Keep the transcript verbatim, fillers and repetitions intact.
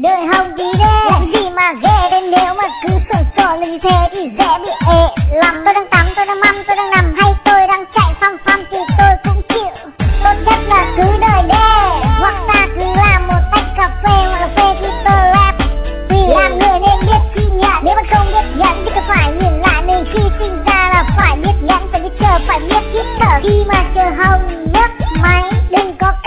đời Hồng gì đấy, làm gì mà ghê đến nếu mà cứ sồn sồn lên như thế thì dễ bị ệ lắm. Tôi đang tắm, tôi đang măm, tôi đang nằm hay tôi đang chạy phăm phăm thì tôi cũng chịu. Tốt nhất là cứ đợi đê, hoặc ta cứ làm một tách cà phê hoặc cà phê thì tôi rap. Vì làm người nên biết chi nhận, nếu mà không biết nhận thì cứ phải nhìn lại mình khi sinh ra là phải biết nhẫn, phải biết chờ, phải biết hít thở khi mà chờ Hồng nhấc máy. Đừng có